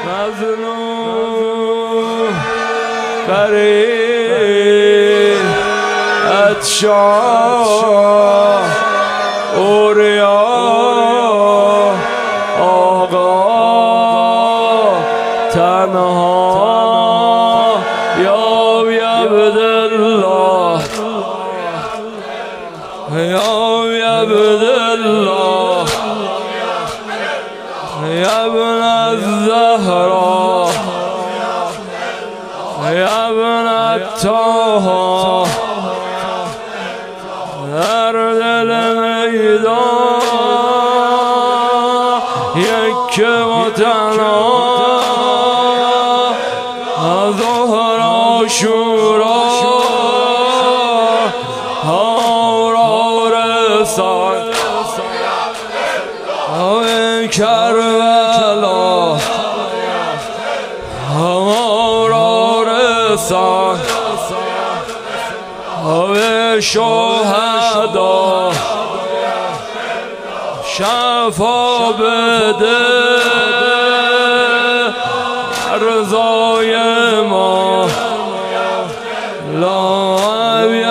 مظلوم قریب اتشاه اوریا آقا تنها یا عبدالله یا عبدالله یا ابن الزهرا یا ابن الطه در دل میدان یک و تنها ظهر عاشورا را رسان کربلا را رسان شهدا شفا بده رضای ما لا ابی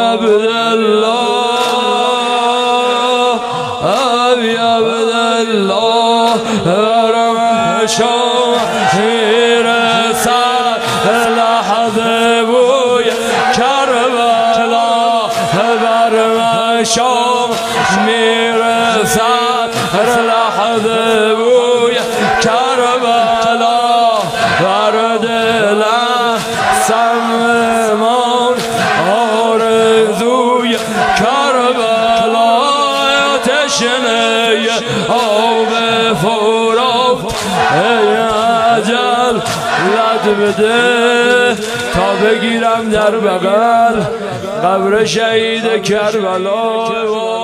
عبدالله ابی عبدالله برمشا میرسد لحظه بوی کربلا برمشا میرسد لحظه بوی کربلا بر دلم سممان آرزوی کربلا تشنه آب فرات ای اجل لد بده تا بگیرم در بغل قبر شهید کربلا.